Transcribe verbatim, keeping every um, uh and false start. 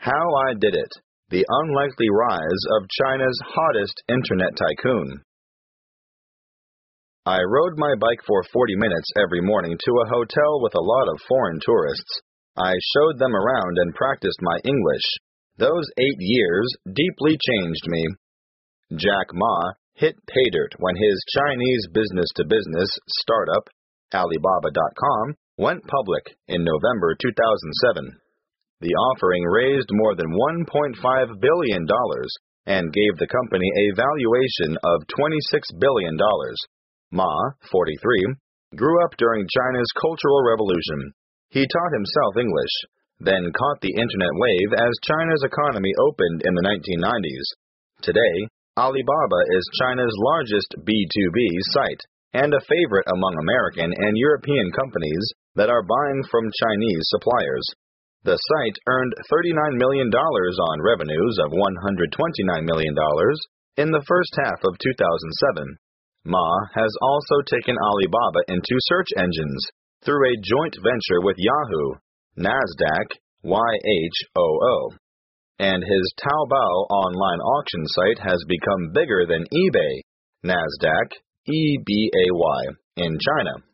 How I Did It: The Unlikely Rise of China's Hottest Internet Tycoon. I rode my bike for forty minutes every morning to a hotel with a lot of foreign tourists. I showed them around and practiced my English. Those eight years deeply changed me. Jack Ma hit pay dirt when his Chinese business-to-business startup, Alibaba dot com, went public in November two thousand seven. The offering raised more than one point five billion dollars and gave the company a valuation of twenty-six billion dollars. Ma, forty-three, grew up during China's Cultural Revolution. He taught himself English, then caught the internet wave as China's economy opened in the nineteen nineties. Today, Alibaba is China's largest B two B site and a favorite among American and European companies that are buying from Chinese suppliers. The site earned thirty-nine million dollars on revenues of one hundred twenty-nine million dollars in the first half of two thousand seven. Ma has also taken Alibaba into search engines through a joint venture with Yahoo, NASDAQ, Y H O O. And his Taobao online auction site has become bigger than eBay, NASDAQ, E B A Y, in China.